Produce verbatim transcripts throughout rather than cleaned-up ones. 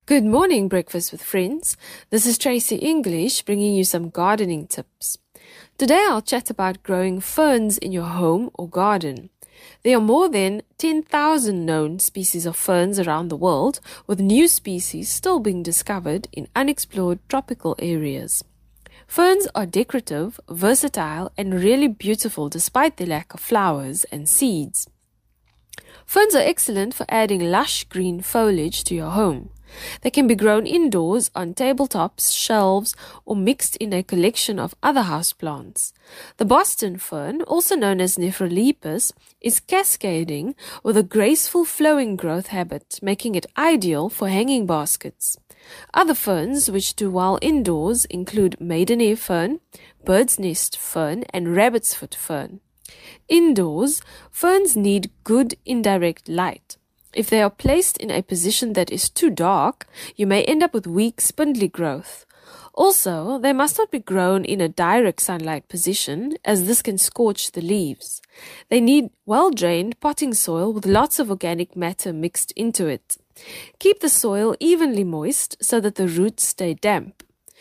Good morning, Breakfast with Friends. This is Tracy English bringing you some gardening tips. Today I'll chat about growing ferns in your home or garden. There are more than ten thousand known species of ferns around the world, with new species still being discovered in unexplored tropical areas. Ferns are decorative, versatile, and really beautiful despite their lack of flowers and seeds. Ferns are excellent for adding lush green foliage to your home. They can be grown indoors on tabletops, shelves, or mixed in a collection of other houseplants. The Boston fern, also known as Nephrolepis, is cascading with a graceful flowing growth habit, making it ideal for hanging baskets. Other ferns which do well indoors include maidenhair fern, bird's nest fern, and rabbit's foot fern. Indoors, ferns need good indirect light. If they are placed in a position that is too dark, you may end up with weak, spindly growth. Also, they must not be grown in a direct sunlight position, as this can scorch the leaves. They need well-drained potting soil with lots of organic matter mixed into it. Keep the soil evenly moist so that the roots stay damp.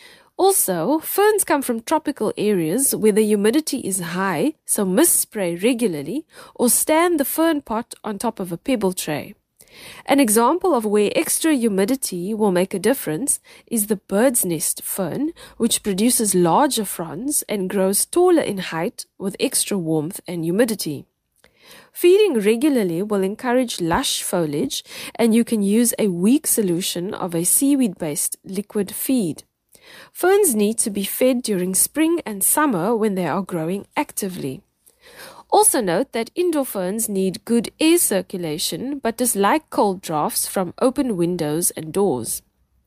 Also, ferns come from tropical areas where the humidity is high, so mist spray regularly or stand the fern pot on top of a pebble tray. An example of where extra humidity will make a difference is the bird's nest fern, which produces larger fronds and grows taller in height with extra warmth and humidity. Feeding regularly will encourage lush foliage, and you can use a weak solution of a seaweed-based liquid feed. Ferns need to be fed during spring and summer when they are growing actively. Also note that indoor ferns need good air circulation but dislike cold drafts from open windows and doors.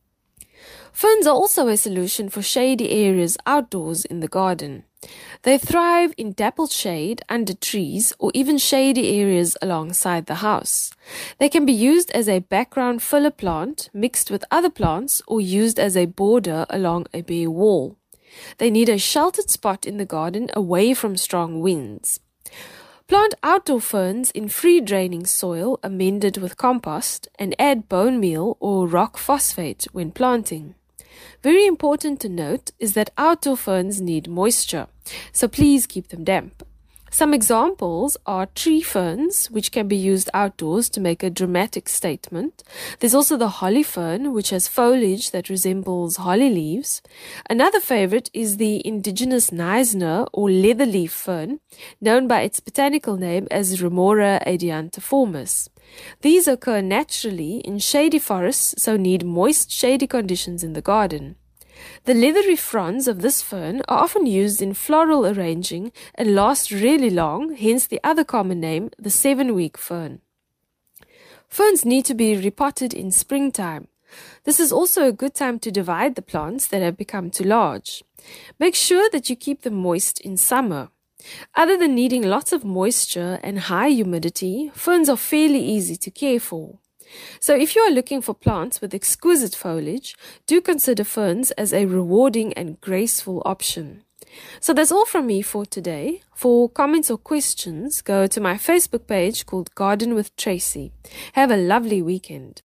Ferns are also a solution for shady areas outdoors in the garden. They thrive in dappled shade under trees or even shady areas alongside the house. They can be used as a background filler plant mixed with other plants or used as a border along a bare wall. They need a sheltered spot in the garden away from strong winds. Plant outdoor ferns in free-draining soil amended with compost and add bone meal or rock phosphate when planting. Very important to note is that outdoor ferns need moisture, so please keep them damp. Some examples are tree ferns, which can be used outdoors to make a dramatic statement. There's also the holly fern, which has foliage that resembles holly leaves. Another favorite is the indigenous Neisner or leatherleaf fern, known by its botanical name as Remora adiantiformis. These occur naturally in shady forests, so need moist, shady conditions in the garden. The leathery fronds of this fern are often used in floral arranging and last really long, hence the other common name, the seven-week fern. Ferns need to be repotted in springtime. This is also a good time to divide the plants that have become too large. Make sure that you keep them moist in summer. Other than needing lots of moisture and high humidity, ferns are fairly easy to care for. So if you are looking for plants with exquisite foliage, do consider ferns as a rewarding and graceful option. So that's all from me for today. For comments or questions, go to my Facebook page called Garden with Tracy. Have a lovely weekend.